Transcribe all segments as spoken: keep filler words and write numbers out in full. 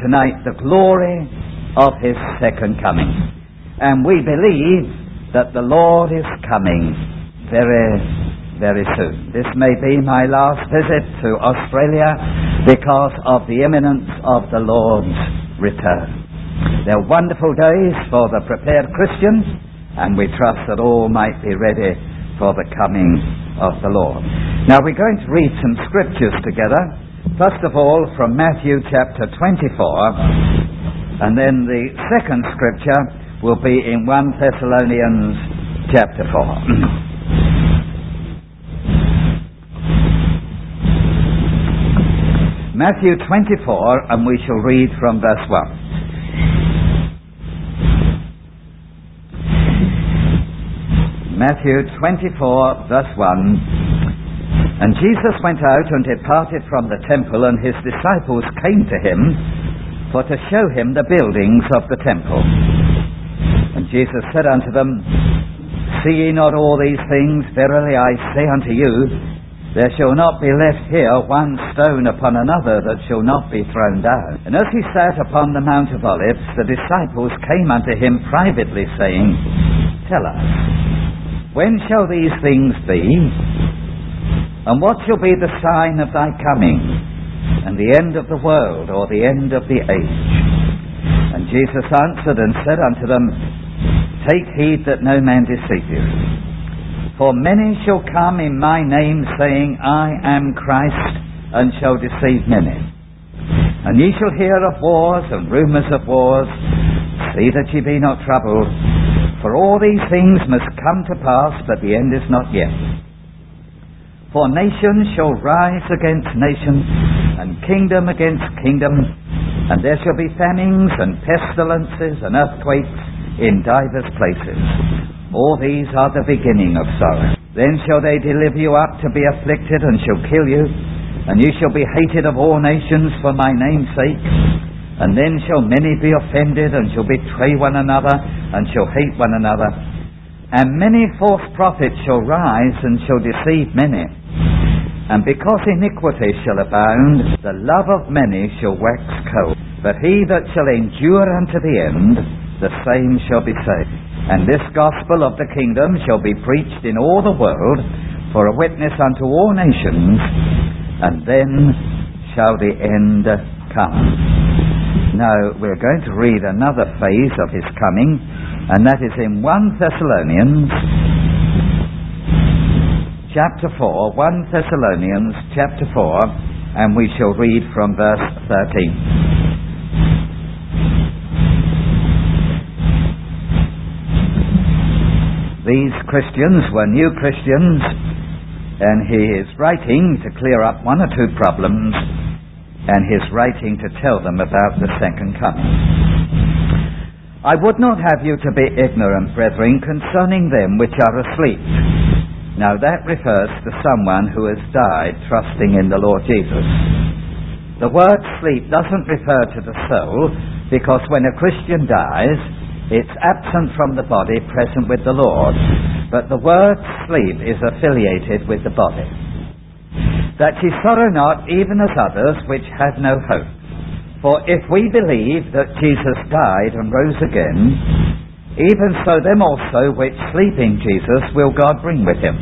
tonight the glory of his second coming. And we believe that the Lord is coming very, very soon. This may be my last visit to Australia because of the imminence of the Lord's return. They're wonderful days for the prepared Christian, and we trust that all might be ready for the coming of the Lord. Now we're going to read some scriptures together. First of all, from Matthew chapter twenty-four, and then the second scripture will be in First Thessalonians chapter four. Matthew twenty-four, and we shall read from verse one. Matthew twenty-four, verse one. And Jesus went out and departed from the temple, and his disciples came to him for to show him the buildings of the temple. And Jesus said unto them, See ye not all these things? Verily I say unto you, there shall not be left here one stone upon another that shall not be thrown down. And as he sat upon the Mount of Olives, the disciples came unto him privately, saying, Tell us, when shall these things be? And what shall be the sign of thy coming, and the end of the world, or the end of the age? And Jesus answered and said unto them, Take heed that no man deceive you. For many shall come in my name, saying, I am Christ, and shall deceive many. And ye shall hear of wars and rumours of wars. See that ye be not troubled, for all these things must come to pass, but the end is not yet. For nation shall rise against nation, and kingdom against kingdom, and there shall be famines and pestilences and earthquakes in divers places. All these are the beginning of sorrow. Then shall they deliver you up to be afflicted, and shall kill you, and you shall be hated of all nations for my name's sake. And then shall many be offended, and shall betray one another, and shall hate one another. And many false prophets shall rise, and shall deceive many. And because iniquity shall abound, the love of many shall wax cold. But he that shall endure unto the end, the same shall be saved. And this gospel of the kingdom shall be preached in all the world, for a witness unto all nations, and then shall the end come. Now, we're going to read another phase of his coming, and that is in First Thessalonians chapter four, First Thessalonians chapter four, and we shall read from verse thirteen. These Christians were new Christians, and he is writing to clear up one or two problems, and he is writing to tell them about the second coming. I would not have you to be ignorant, brethren, concerning them which are asleep. Now that refers to someone who has died trusting in the Lord Jesus. The word sleep doesn't refer to the soul, because when a Christian dies, it's absent from the body, present with the Lord. But the word sleep is affiliated with the body. That ye sorrow not, even as others which had no hope. For if we believe that Jesus died and rose again, even so them also which sleep in Jesus will God bring with him.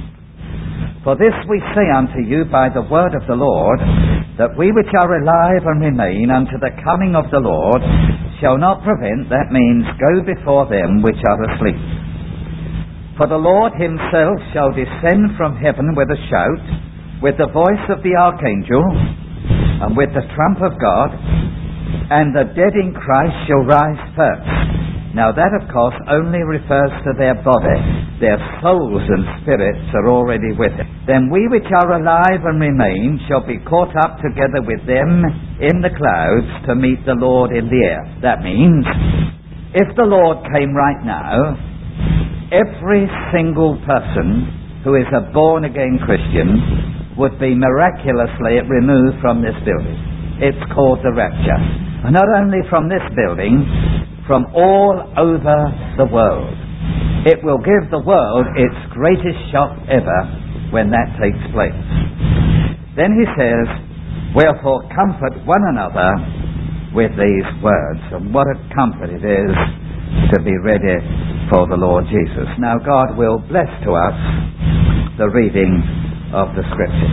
For this we say unto you by the word of the Lord, that we which are alive and remain unto the coming of the Lord shall not prevent, that means go before them which are asleep. For the Lord himself shall descend from heaven with a shout, with the voice of the archangel, and with the trump of God, and the dead in Christ shall rise first. Now that, of course, only refers to their body. Their souls and spirits are already with him. Then we which are alive and remain shall be caught up together with them in the clouds to meet the Lord in the air. That means, if the Lord came right now, every single person who is a born-again Christian would be miraculously removed from this building. It's called the rapture. And not only from this building, from all over the world. It will give the world its greatest shock ever when that takes place. Then he says, wherefore comfort one another with these words. And what a comfort it is to be ready for the Lord Jesus. Now God will bless to us the reading of the Scripture.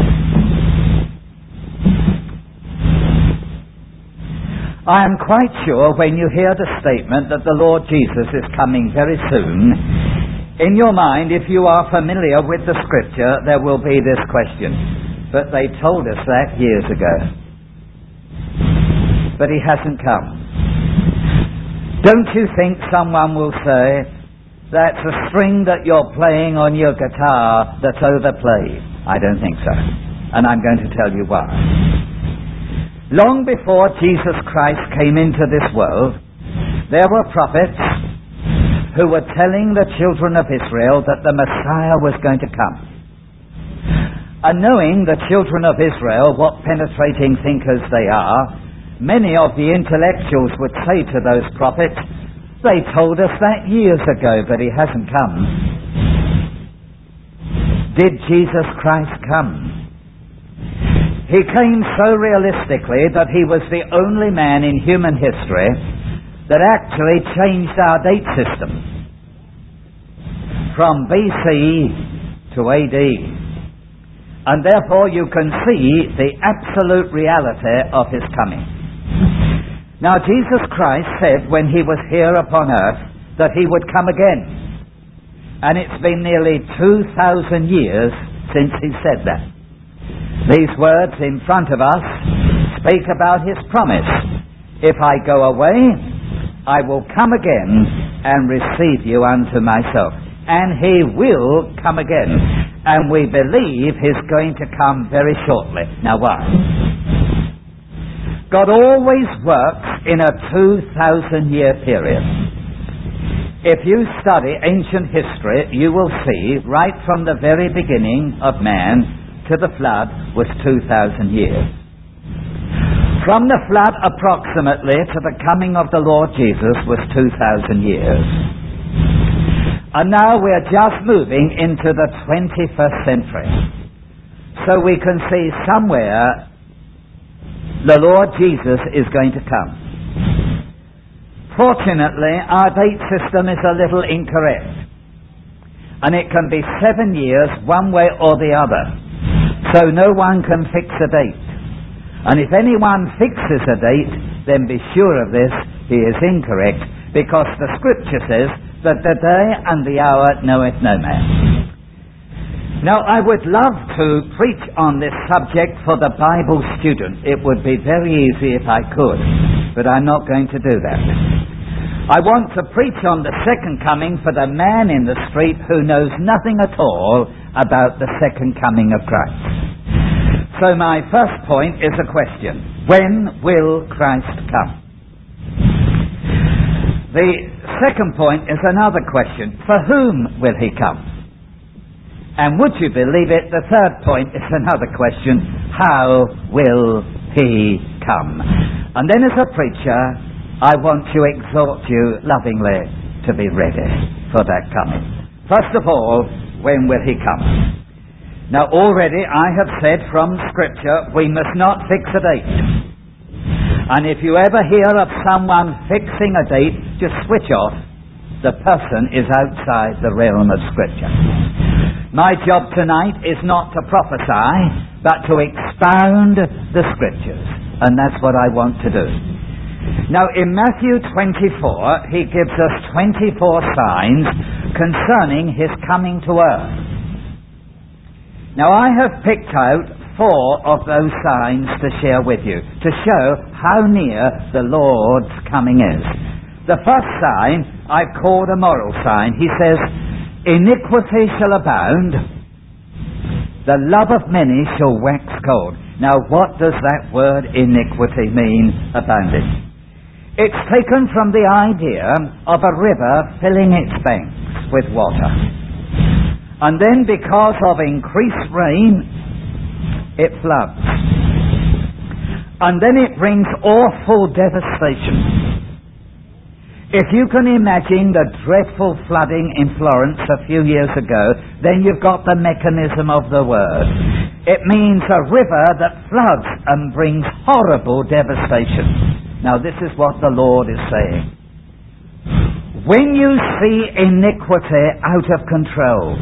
I am quite sure when you hear the statement that the Lord Jesus is coming very soon, in your mind, if you are familiar with the Scripture, there will be this question. But they told us that years ago. But he hasn't come. Don't you think someone will say, that's a string that you're playing on your guitar that's overplayed? I don't think so. And I'm going to tell you why. Long before Jesus Christ came into this world, there were prophets who were telling the children of Israel that the Messiah was going to come. And knowing the children of Israel, what penetrating thinkers they are, many of the intellectuals would say to those prophets, they told us that years ago, but he hasn't come. Did Jesus Christ come? He came so realistically that he was the only man in human history that actually changed our date system from B C to A D. And therefore you can see the absolute reality of his coming. Now Jesus Christ said when he was here upon earth that he would come again. And it's been nearly two thousand years since he said that. These words in front of us speak about his promise. If I go away, I will come again and receive you unto myself. And he will come again. And we believe he's going to come very shortly. Now why? God always works in a two thousand year period. If you study ancient history, you will see right from the very beginning of man to the flood was two thousand years. From the flood approximately to the coming of the Lord Jesus was two thousand years. And now we are just moving into the twenty-first century. So we can see somewhere the Lord Jesus is going to come. Fortunately, our date system is a little incorrect. And it can be seven years one way or the other. So no one can fix a date. And if anyone fixes a date, then be sure of this, he is incorrect, because the Scripture says that the day and the hour knoweth no man. Now, I would love to preach on this subject for the Bible student. It would be very easy if I could, but I'm not going to do that. I want to preach on the second coming for the man in the street who knows nothing at all about the second coming of Christ. So my first point is a question. When will Christ come? The second point is another question. For whom will he come? And would you believe it, the third point is another question. How will he come? And then as a preacher, I want to exhort you lovingly to be ready for that coming. First of all, when will he come? Now already I have said from Scripture we must not fix a date. And if you ever hear of someone fixing a date, just switch off. The person is outside the realm of Scripture. My job tonight is not to prophesy, but to expound the Scriptures. And that's what I want to do. Now in Matthew twenty-four, he gives us twenty-four signs concerning his coming to earth. Now I have picked out four of those signs to share with you, to show how near the Lord's coming is. The first sign I've called a moral sign. He says, iniquity shall abound, the love of many shall wax cold. Now what does that word iniquity mean, abounding? It's taken from the idea of a river filling its banks with water. And then because of increased rain, it floods. And then it brings awful devastation. If you can imagine the dreadful flooding in Florence a few years ago, then you've got the mechanism of the word. It means a river that floods and brings horrible devastation. Now this is what the Lord is saying. When you see iniquity out of control,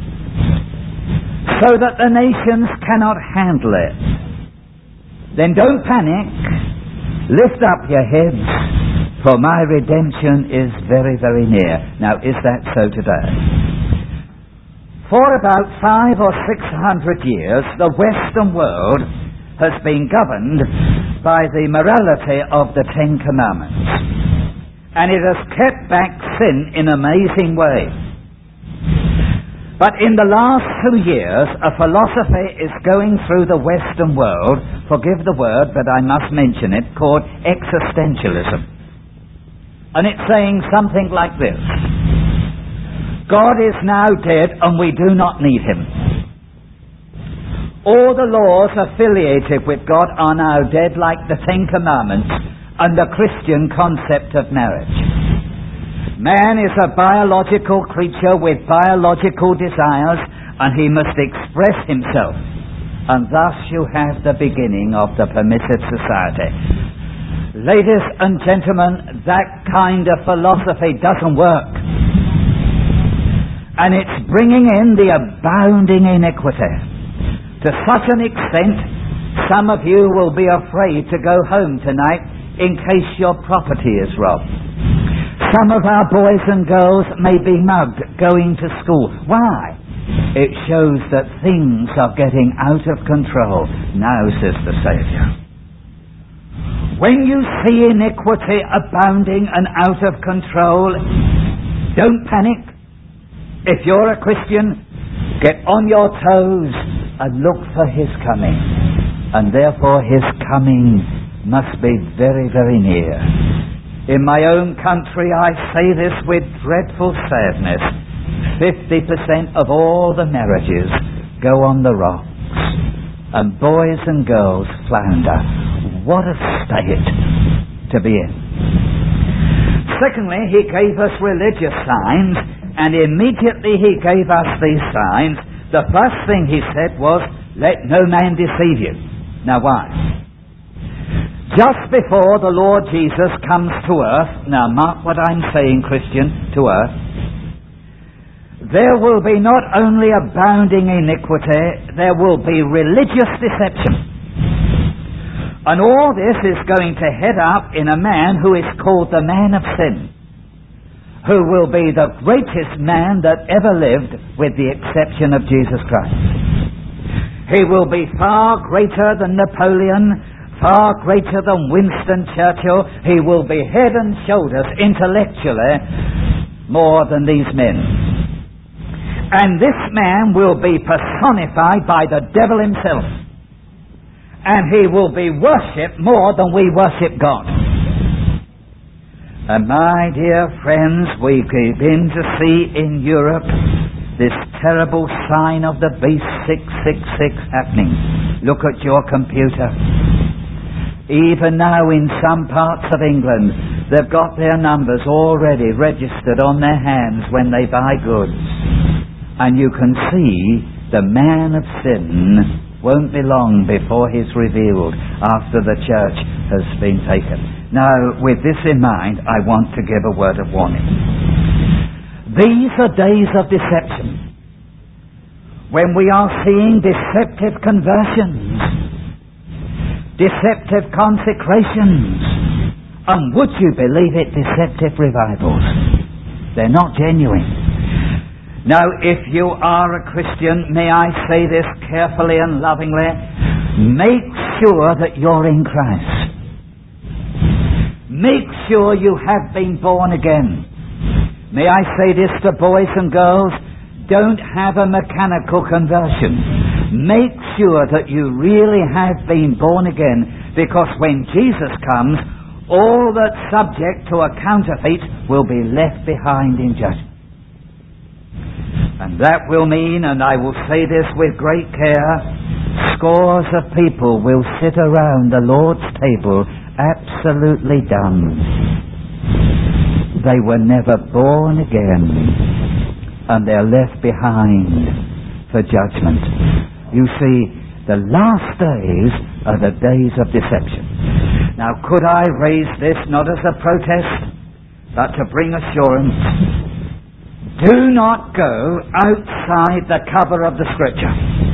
so that the nations cannot handle it, then don't panic. Lift up your heads, for my redemption is very, very near. Now, is that so today? For about five or six hundred years, the Western world has been governed by the morality of the Ten Commandments. And it has kept back sin in an amazing way. But in the last two years, a philosophy is going through the Western world, forgive the word, but I must mention it, called existentialism. And it's saying something like this: God is now dead and we do not need him. All the laws affiliated with God are now dead, like the Ten Commandments and the Christian concept of marriage. Man is a biological creature with biological desires, and he must express himself. And thus you have the beginning of the permissive society. Ladies and gentlemen, that kind of philosophy doesn't work. And it's bringing in the abounding iniquity. To such an extent, some of you will be afraid to go home tonight in case your property is robbed. Some of our boys and girls may be mugged going to school. Why? It shows that things are getting out of control. Now, says the Saviour, when you see iniquity abounding and out of control, don't panic. If you're a Christian, get on your toes and look for his coming. And therefore his coming must be very, very near. In my own country, I say this with dreadful sadness. fifty percent of all the marriages go on the rocks, and boys and girls flounder. What a state to be in. Secondly, he gave us religious signs, and immediately he gave us these signs. The first thing he said was, let no man deceive you. Now why? Just before the Lord Jesus comes to earth, now mark what I'm saying, Christian, to earth, there will be not only abounding iniquity, there will be religious deception. And all this is going to head up in a man who is called the man of sin, who will be the greatest man that ever lived, with the exception of Jesus Christ. He will be far greater than Napoleon, far greater than Winston Churchill. He will be head and shoulders intellectually more than these men. And this man will be personified by the devil himself. And he will be worshipped more than we worship God. And my dear friends, we begin to see in Europe this terrible sign of the beast six six six happening. Look at your computer. Even now in some parts of England, they've got their numbers already registered on their hands when they buy goods. And you can see the man of sin won't be long before he's revealed after the church has been taken. Now, with this in mind, I want to give a word of warning. These are days of deception, when we are seeing deceptive conversions, deceptive consecrations, and would you believe it, deceptive revivals. They're not genuine. Now, if you are a Christian, may I say this carefully and lovingly, make sure that you're in Christ. Make sure you have been born again. May I say this to boys and girls, don't have a mechanical conversion. Make sure that you really have been born again, because when Jesus comes, all that's subject to a counterfeit will be left behind in judgment. And that will mean, and I will say this with great care, scores of people will sit around the Lord's table absolutely dumb. They were never born again, and they're left behind for judgment. You see, the last days are the days of deception. Now, could I raise this not as a protest, but to bring assurance? Do not go outside the cover of the Scripture.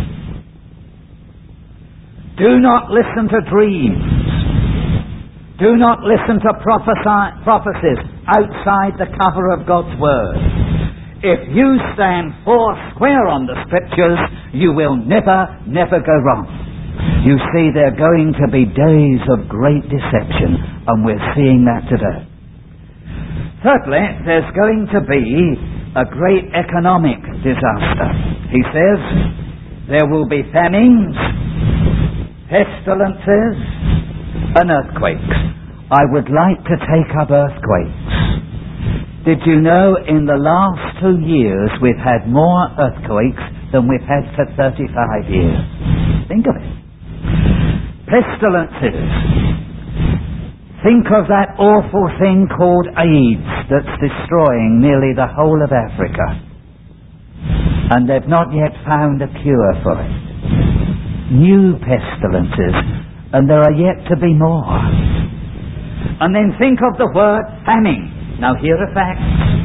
Do not listen to dreams. Do not listen to prophesy, prophecies outside the cover of God's Word. If you stand four square on the Scriptures, you will never, never go wrong. You see, there are going to be days of great deception, and we're seeing that today. Thirdly, there's going to be a great economic disaster. He says there will be famines, pestilences, and earthquakes. I would like to take up earthquakes. Did you know in the last two years we've had more earthquakes than we've had for thirty-five years? Think of it. Pestilences. Think of that awful thing called AIDS that's destroying nearly the whole of Africa. And they've not yet found a cure for it. New pestilences, and there are yet to be more. And then think of the word famine. Now here are facts.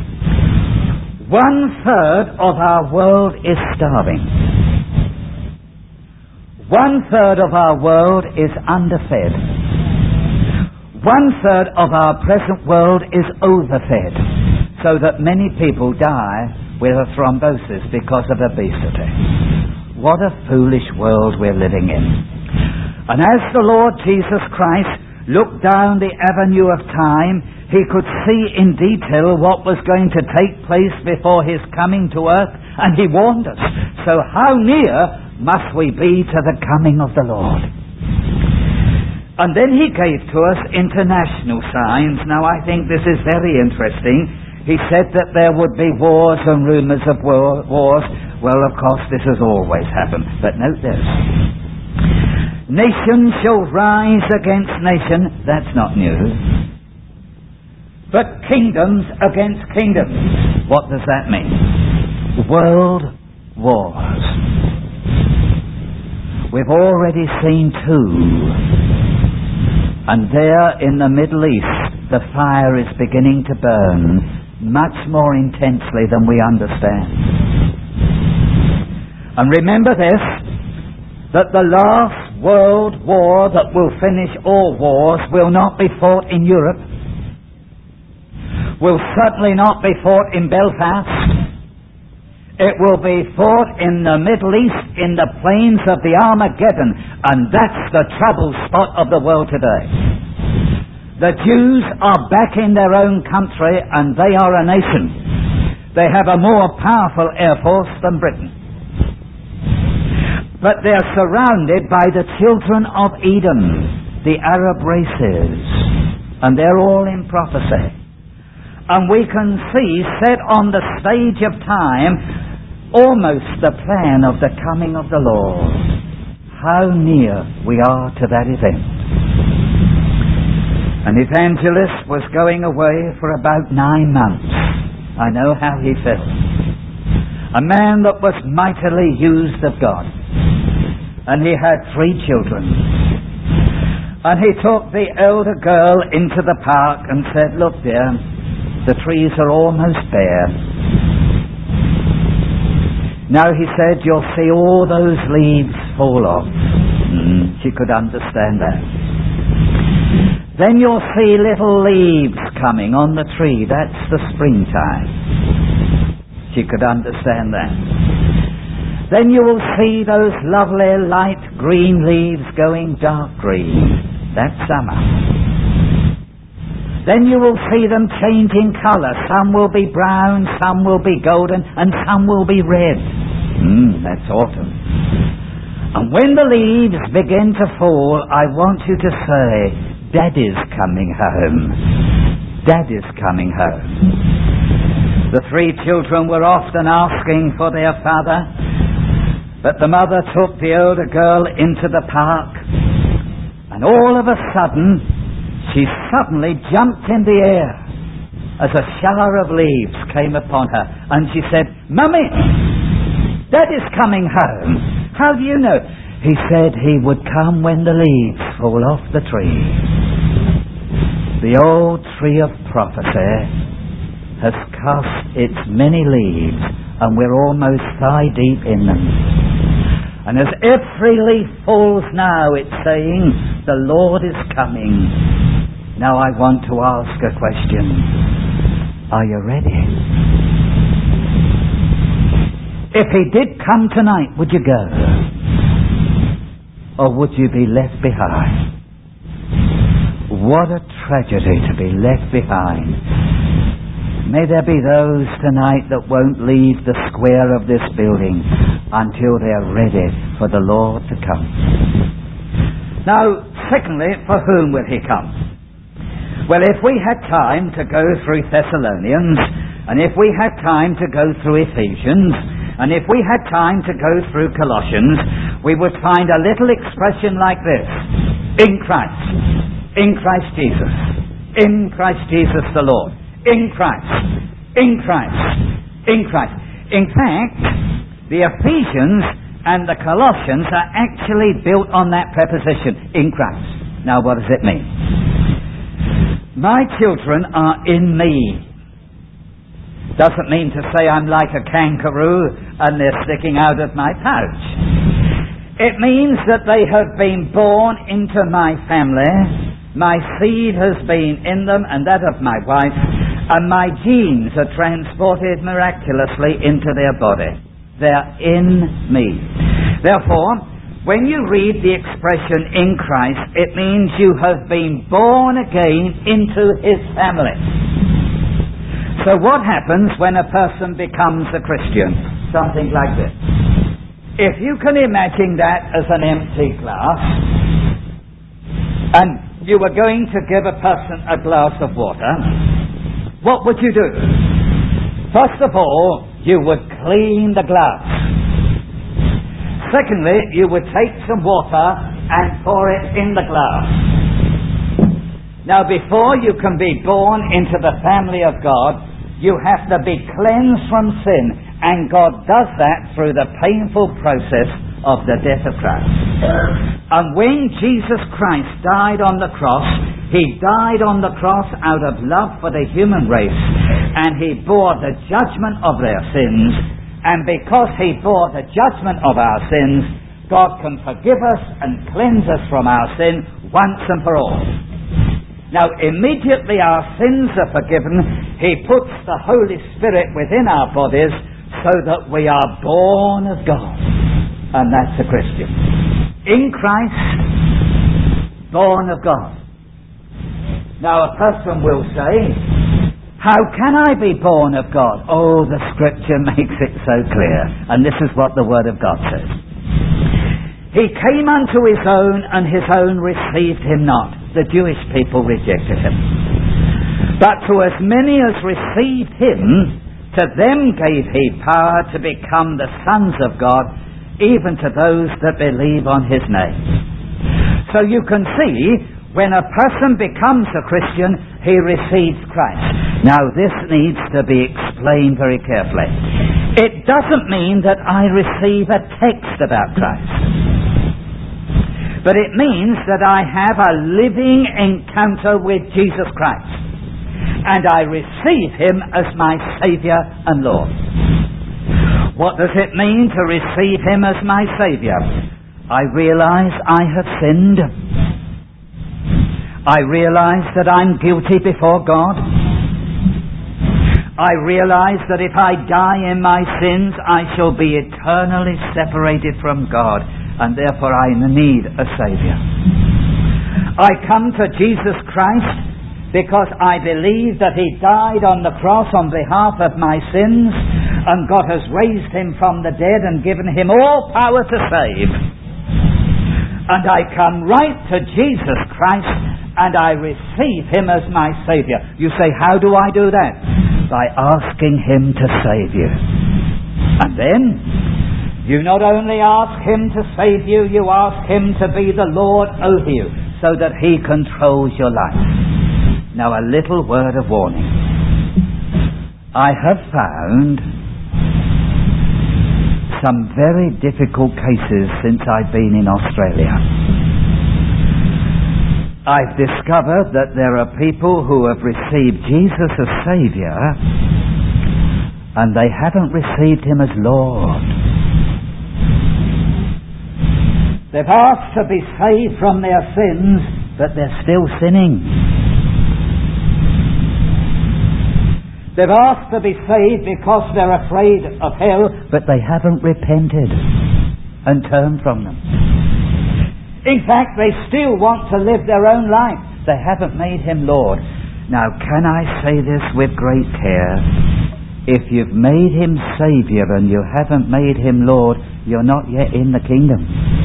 One third of our world is starving. One third of our world is underfed. One third of our present world is overfed, so that many people die with a thrombosis because of obesity. What a foolish world we're living in. And as the Lord Jesus Christ looked down the avenue of time, he could see in detail what was going to take place before his coming to earth, and he warned us. So how near must we be to the coming of the Lord? And then he gave to us international signs. Now I think this is very interesting. He said that there would be wars and rumours of war, wars. Well, of course, this has always happened. But note this. Nation shall rise against nation. That's not new. But kingdoms against kingdoms. What does that mean? World wars. We've already seen two. And there in the Middle East, the fire is beginning to burn much more intensely than we understand. And remember this, that the last world war that will finish all wars will not be fought in Europe, will certainly not be fought in Belfast. It will be fought in the Middle East, in the plains of the Armageddon, and that's the trouble spot of the world today. The Jews are back in their own country, and they are a nation. They have a more powerful air force than Britain. But they're surrounded by the children of Edom, the Arab races, and they're all in prophecy. And we can see, set on the stage of time, almost the plan of the coming of the Lord. How near we are to that event. An evangelist was going away for about nine months. I know how he felt. A man that was mightily used of God. And he had three children. And he took the elder girl into the park and said, "Look, dear, the trees are almost bare. Now," he said, "you'll see all those leaves fall off." Mm, she could understand that. "Then you'll see little leaves coming on the tree. That's the springtime." She could understand that. "Then you will see those lovely light green leaves going dark green. That's summer. Then you will see them changing colour. Some will be brown, some will be golden, and some will be red. Mm, that's autumn. And when the leaves begin to fall, I want you to say, 'Daddy's coming home. Daddy's coming home.'" The three children were often asking for their father, but the mother took the older girl into the park, and all of a sudden, she suddenly jumped in the air as a shower of leaves came upon her. And she said, "Mummy, Daddy's coming home." "How do you know?" He said he would come when the leaves fall off the tree. The old tree of prophecy has cast its many leaves, and we're almost thigh deep in them. And as every leaf falls now, it's saying, the Lord is coming. Now I want to ask a question. Are you ready? If he did come tonight, would you go? Or would you be left behind? What a tragedy to be left behind. May there be those tonight that won't leave the square of this building until they're ready for the Lord to come. Now, secondly, for whom will he come? Well, if we had time to go through Thessalonians, and if we had time to go through Ephesians, and if we had time to go through Colossians, we would find a little expression like this: in Christ, in Christ Jesus, in Christ Jesus the Lord, in Christ, in Christ, in Christ. In fact, the Ephesians and the Colossians are actually built on that preposition, in Christ. Now, what does it mean? My children are in me. Doesn't mean to say I'm like a kangaroo and they're sticking out of my pouch. It means that they have been born into my family. My seed has been in them and that of my wife, and my genes are transported miraculously into their body. They're in me. Therefore, when you read the expression in Christ, it means you have been born again into his family. So what happens when a person becomes a Christian? Something like this. If you can imagine that as an empty glass, and you were going to give a person a glass of water, what would you do? First of all, you would clean the glass. Secondly, you would take some water and pour it in the glass. Now, before you can be born into the family of God, you have to be cleansed from sin, and God does that through the painful process of the death of Christ. And when Jesus Christ died on the cross, he died on the cross out of love for the human race, and he bore the judgment of their sins. And because he bore the judgment of our sins, God can forgive us and cleanse us from our sin once and for all. Now, immediately our sins are forgiven, he puts the Holy Spirit within our bodies so that we are born of God. And that's a Christian. In Christ, born of God. Now, a person will say, how can I be born of God? Oh, the Scripture makes it so clear. And this is what the Word of God says. He came unto his own, and his own received him not. The Jewish people rejected him. But to as many as received him, to them gave he power to become the sons of God, even to those that believe on his name. So you can see, when a person becomes a Christian, he receives Christ. Now, this needs to be explained very carefully. It doesn't mean that I receive a text about Christ, but it means that I have a living encounter with Jesus Christ, and I receive him as my Saviour and Lord. What does it mean to receive him as my Saviour? I realize I have sinned. I realize that I'm guilty before God. I realize that if I die in my sins, I shall be eternally separated from God, and therefore I need a Saviour. I come to Jesus Christ because I believe that he died on the cross on behalf of my sins, and God has raised him from the dead and given him all power to save. And I come right to Jesus Christ, and I receive him as my Saviour. You say, how do I do that? By asking him to save you. And then, you not only ask him to save you, you ask him to be the Lord over you, so that he controls your life. Now, a little word of warning. I have found some very difficult cases since I've been in Australia. I've discovered that there are people who have received Jesus as Saviour and they haven't received Him as Lord. They've asked to be saved from their sins, but they're still sinning. They've asked to be saved because they're afraid of hell, but they haven't repented and turned from them. In fact, they still want to live their own life. They haven't made Him Lord. Now, can I say this with great care? If you've made Him Saviour and you haven't made Him Lord, you're not yet in the kingdom.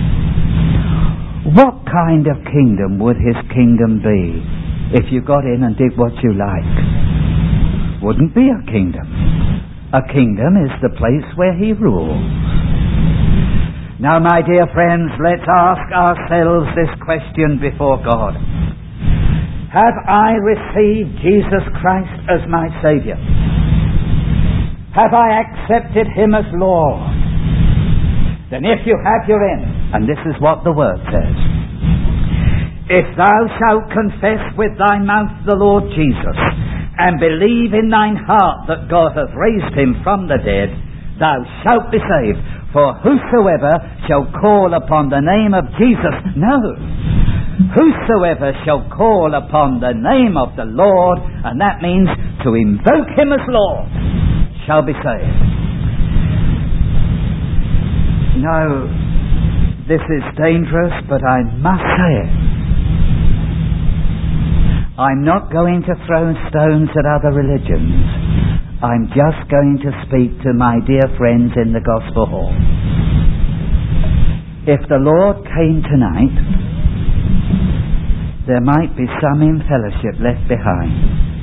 What kind of kingdom would His kingdom be if you got in and did what you like? Wouldn't be a kingdom. A kingdom is the place where He rules. Now, my dear friends, let's ask ourselves this question before God. Have I received Jesus Christ as my Saviour? Have I accepted Him as Lord? Then if you have, you're in. And this is what the Word says. If thou shalt confess with thy mouth the Lord Jesus, and believe in thine heart that God hath raised Him from the dead, thou shalt be saved. For whosoever shall call upon the name of Jesus, no, whosoever shall call upon the name of the Lord, and that means to invoke Him as Lord, shall be saved. No, this is dangerous, but I must say it. I'm not going to throw stones at other religions. I'm just going to speak to my dear friends in the Gospel Hall. If the Lord came tonight, there might be some in fellowship left behind.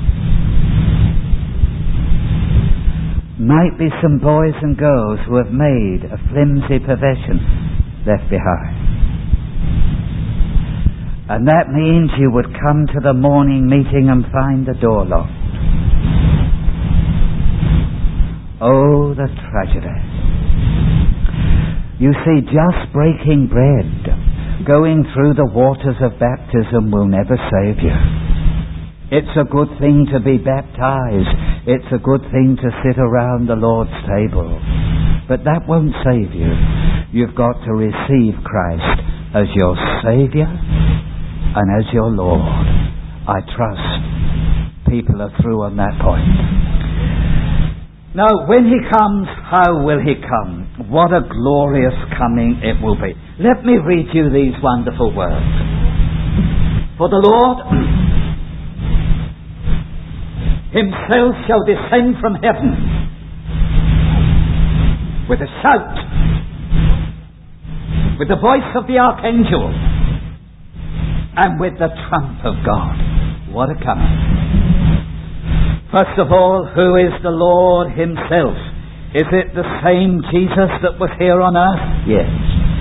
Might be some boys and girls who have made a flimsy profession left behind. And that means you would come to the morning meeting and find the door locked. Oh, the tragedy. You see, just breaking bread, going through the waters of baptism will never save you. It's a good thing to be baptized. It's a good thing to sit around the Lord's table. But that won't save you. You've got to receive Christ as your Saviour and as your Lord. I trust people are through on that point. Now, when He comes, how will He come? What a glorious coming it will be. Let me read you these wonderful words. For the Lord Himself shall descend from heaven with a shout, with the voice of the archangel, and with the trump of God. What a coming. First of all, who is the Lord Himself? Is it the same Jesus that was here on earth? Yes.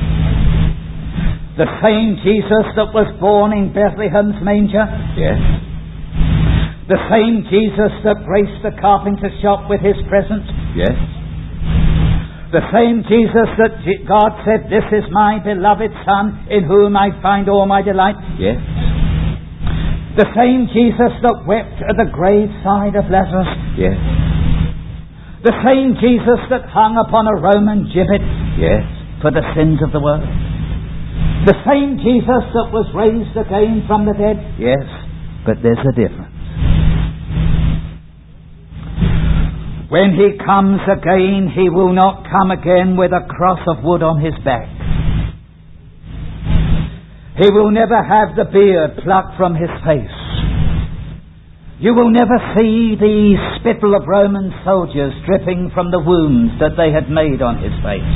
The same Jesus that was born in Bethlehem's manger? Yes. The same Jesus that graced the carpenter's shop with His presence? Yes. The same Jesus that God said, "This is my beloved Son, in whom I find all my delight"? Yes. The same Jesus that wept at the graveside of Lazarus? Yes. The same Jesus that hung upon a Roman gibbet? Yes. For the sins of the world? The same Jesus that was raised again from the dead? Yes. But there's a difference. When He comes again, He will not come again with a cross of wood on His back. He will never have the beard plucked from His face. You will never see the spittle of Roman soldiers dripping from the wounds that they had made on His face.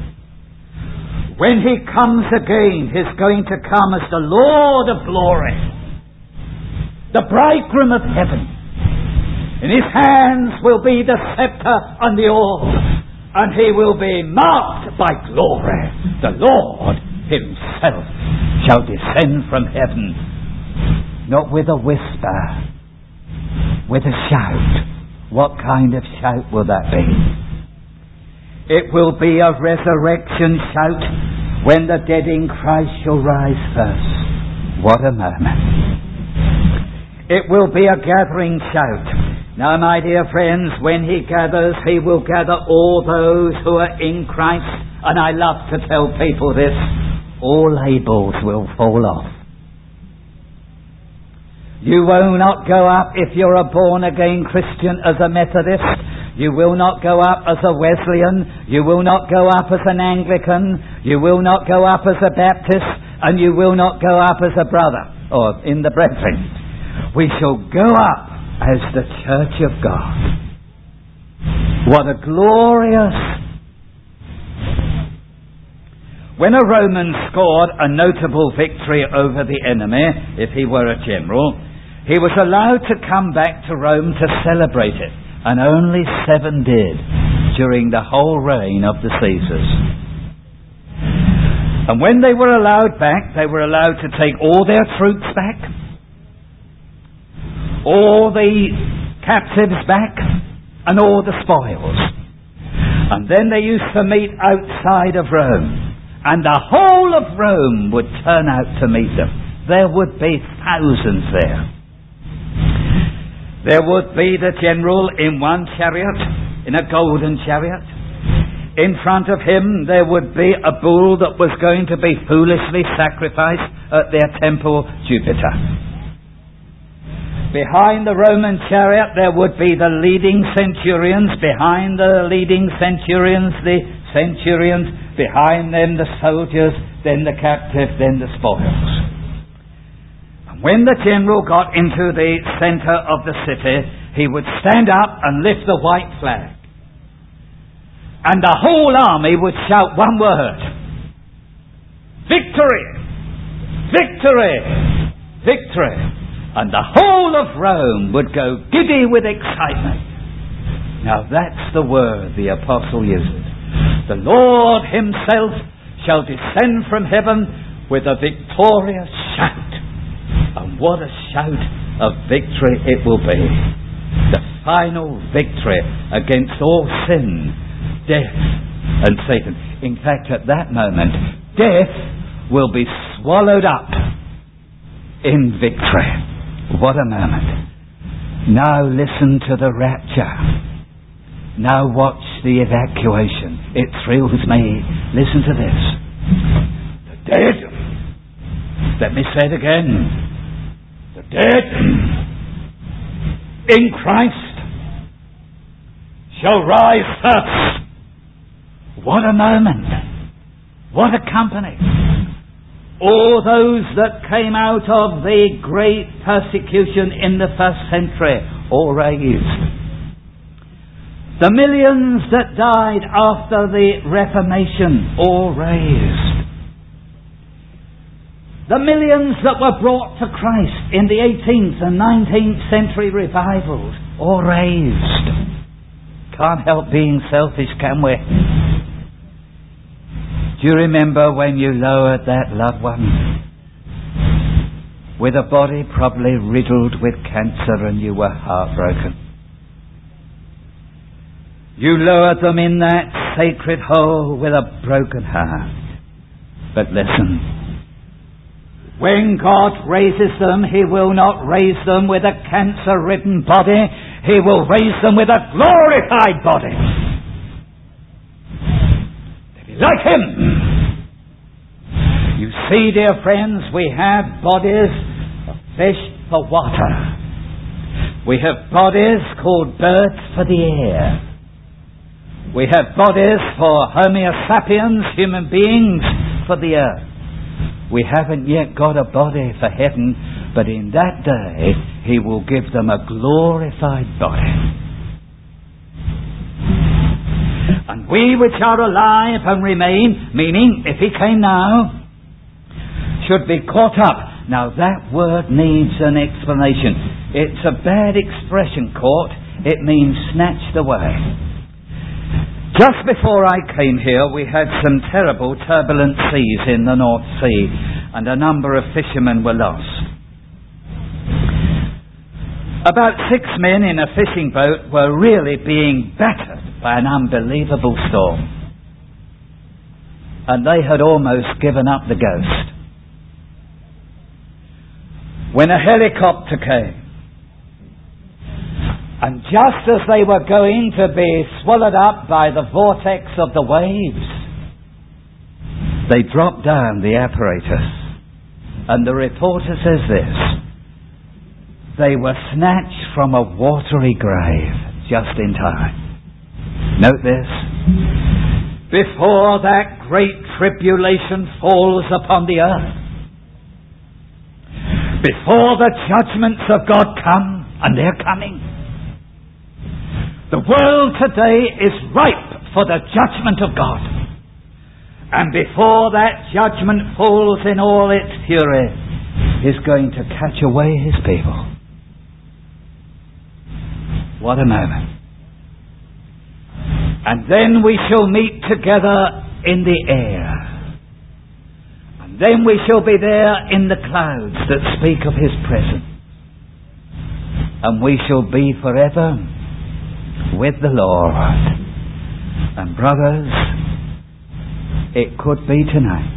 When He comes again, He's going to come as the Lord of glory, the bridegroom of heaven. In His hands will be the scepter and the orb, and He will be marked by glory. The Lord Himself shall descend from heaven, not with a whisper, with a shout. What kind of shout will that be? It will be a resurrection shout when the dead in Christ shall rise first. What a moment. It will be a gathering shout. Now, my dear friends, when he gathers, he will gather all those who are in Christ. And I love to tell people this, all labels will fall off. You will not go up if you're a born-again Christian as a Methodist. You will not go up as a Wesleyan. You will not go up as an Anglican. You will not go up as a Baptist. And you will not go up as a brother or in the brethren. We shall go up as the Church of God. What a glorious... When a Roman scored a notable victory over the enemy, if he were a general, he was allowed to come back to Rome to celebrate it, and only seven did during the whole reign of the Caesars. And when they were allowed back, they were allowed to take all their troops back, all the captives back, and all the spoils. And then they used to meet outside of Rome, and the whole of Rome would turn out to meet them. There would be thousands there. There would be the general in one chariot, in a golden chariot. In front of him there would be a bull that was going to be foolishly sacrificed at their temple Jupiter. Behind the Roman chariot there would be the leading centurions. Behind the leading centurions, the centurions. Behind them the soldiers, then the captive, then the spoils. When the general got into the centre of the city, he would stand up and lift the white flag. And the whole army would shout one word. Victory! Victory! Victory! And the whole of Rome would go giddy with excitement. Now that's the word the apostle uses. The Lord himself shall descend from heaven with a victorious shout. And what a shout of victory it will be. The final victory against all sin, death, and Satan. In fact, at that moment, death will be swallowed up in victory. What a moment. Now listen to the rapture. Now watch the evacuation. It thrills me. Listen to this. The dead, let me say it again. The dead in Christ shall rise first. What a moment. What a company. All those that came out of the great persecution in the first century, all raised. The millions that died after the Reformation, all raised. The millions that were brought to Christ in the eighteenth and nineteenth century revivals, all raised. Can't help being selfish, can we? Do you remember when you lowered that loved one with a body probably riddled with cancer and you were heartbroken? You lowered them in that sacred hole with a broken heart. But listen, when God raises them, He will not raise them with a cancer-ridden body. He will raise them with a glorified body. They'll be like Him. You see, dear friends, we have bodies of fish for water. We have bodies called birds for the air. We have bodies for Homo sapiens, human beings, for the earth. We haven't yet got a body for heaven, but in that day He will give them a glorified body. And we which are alive and remain, meaning if He came now, should be caught up. Now that word needs an explanation. It's a bad expression, caught. It means snatched away. Just before I came here, we had some terrible turbulent seas in the North Sea, and a number of fishermen were lost. About six men in a fishing boat were really being battered by an unbelievable storm. And they had almost given up the ghost. when a helicopter came. And just as they were going to be swallowed up by the vortex of the waves, they dropped down the apparatus. And the reporter says this: they were snatched from a watery grave just in time. Note this: before that great tribulation falls upon the earth, before the judgments of God come, and they're coming, the world today is ripe for the judgment of God. And before that judgment falls in all its fury, He's going to catch away His people. What a moment. And then we shall meet together in the air. And then we shall be there in the clouds that speak of His presence. And we shall be forever with the Lord. And brothers, it could be tonight.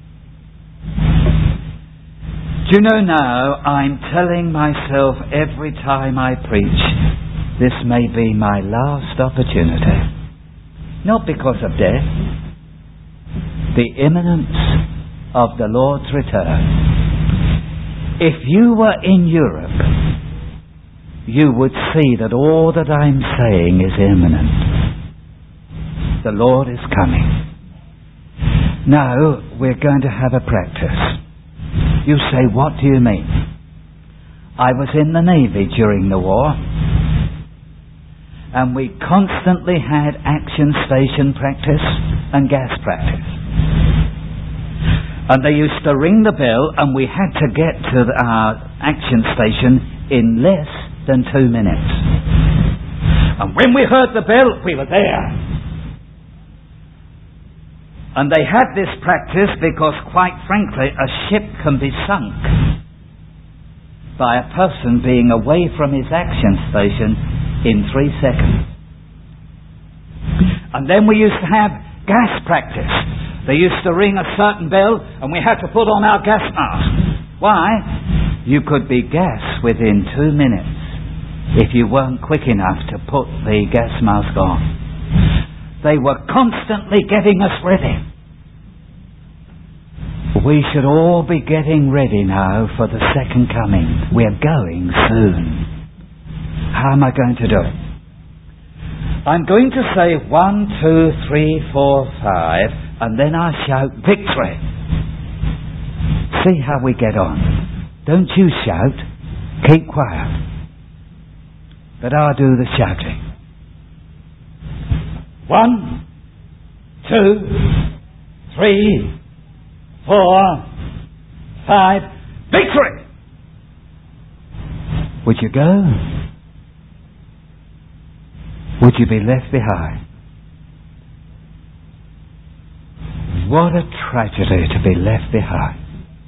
Do you know now, I'm telling myself every time I preach, this may be my last opportunity. Not because of death, the imminence of the Lord's return. If you were in Europe, you would see that all that I'm saying is imminent. The Lord is coming. Now, we're going to have a practice. You say, what do you mean? I was in the Navy during the war, and we constantly had action station practice and gas practice. And they used to ring the bell, and we had to get to our action station in less than two minutes. And when we heard the bell, we were there. And they had this practice because, quite frankly, a ship can be sunk by a person being away from his action station in three seconds. And then we used to have gas practice. They used to ring a certain bell and we had to put on our gas mask. Why? You could be gas within two minutes if you weren't quick enough to put the gas mask on. They were constantly getting us ready. We should all be getting ready now for the second coming. We're going soon. How am I going to do it? I'm going to say one, two, three, four, five, and then I shout victory. See how we get on. Don't you shout. Keep quiet. But I'll do the shouting. One, two, three, four, five, victory! Would you go? Would you be left behind? What a tragedy to be left behind.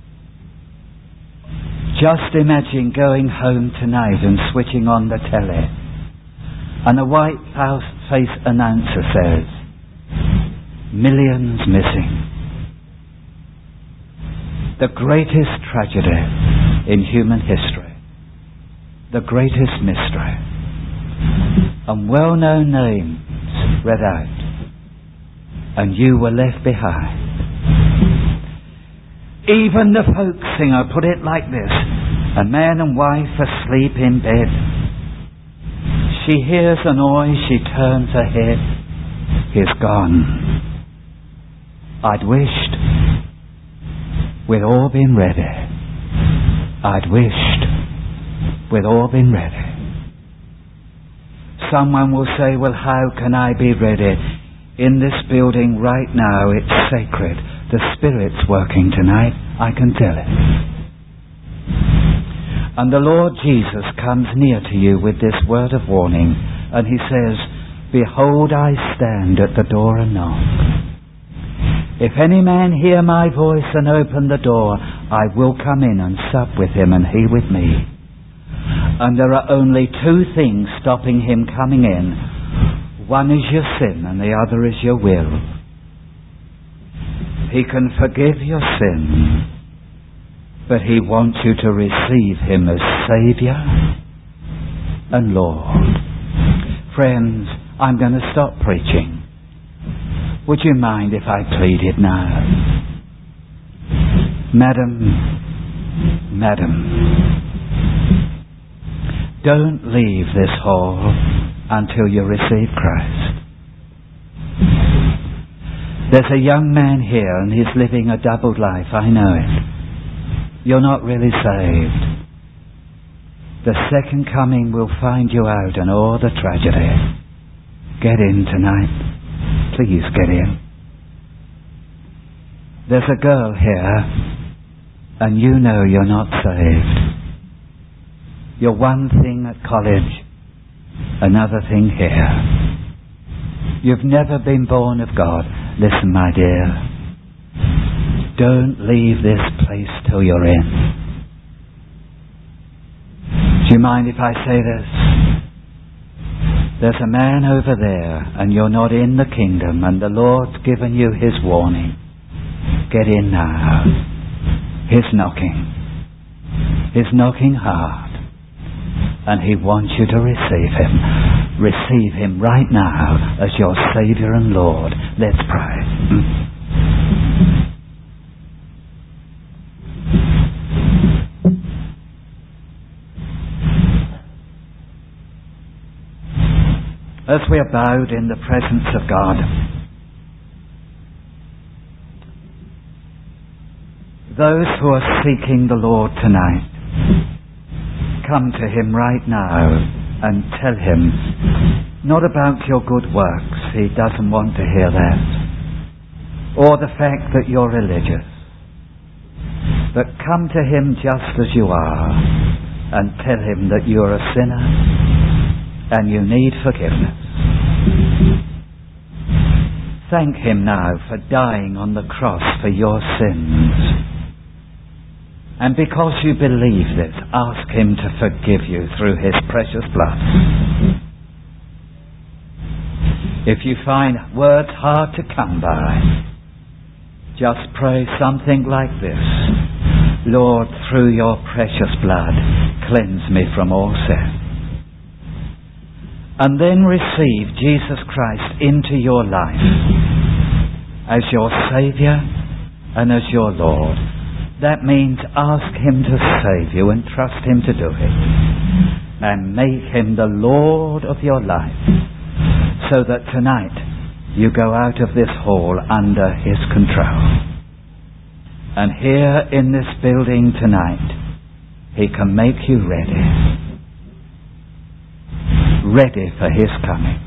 Just imagine going home tonight and switching on the telly, and a white-faced announcer says, millions missing. The greatest tragedy in human history. The greatest mystery. And well-known names read out. And you were left behind. Even the folk singer put it like this: a man and wife asleep in bed. She hears a noise, she turns her head. He's gone. I'd wished we'd all been ready. I'd wished we'd all been ready. Someone will say, well, how can I be ready? In this building right now, it's sacred. The Spirit's working tonight, I can tell it. And the Lord Jesus comes near to you with this word of warning, and He says, behold, I stand at the door and knock. If any man hear my voice and open the door, I will come in and sup with him and he with me. And there are only two things stopping him coming in. One is your sin and the other is your will. He can forgive your sin but he wants you to receive him as Saviour and Lord. Friends, I'm going to stop preaching. Would you mind if I pleaded now? Madam, Madam, don't leave this hall until you receive Christ. There's a young man here and he's living a doubled life. I know it. You're not really saved. The second coming will find you out and all the tragedy. Get in tonight. Please get in. There's a girl here and you know you're not saved. You're one thing at college, another thing here. You've never been born of God. Listen, my dear, don't leave this place till you're in. Do you mind if I say this? There's a man over there and you're not in the kingdom and the Lord's given you his warning. Get in now. He's knocking. He's knocking hard. And he wants you to receive him. Receive him right now as your Saviour and Lord. Let's pray. As we are bowed in the presence of God, those who are seeking the Lord tonight, come to him right now and tell him not about your good works. He doesn't want to hear that. Or the fact that you're religious. But come to him just as you are and tell him that you're a sinner and you need forgiveness. Thank him now for dying on the cross for your sins. And because you believe this, ask him to forgive you through his precious blood. If you find words hard to come by, just pray something like this. Lord, through your precious blood, cleanse me from all sin. And then receive Jesus Christ into your life as your Saviour and as your Lord. That means ask him to save you and trust him to do it. And make him the Lord of your life. So that tonight you go out of this hall under his control. And here in this building tonight, he can make you ready. Ready for his coming.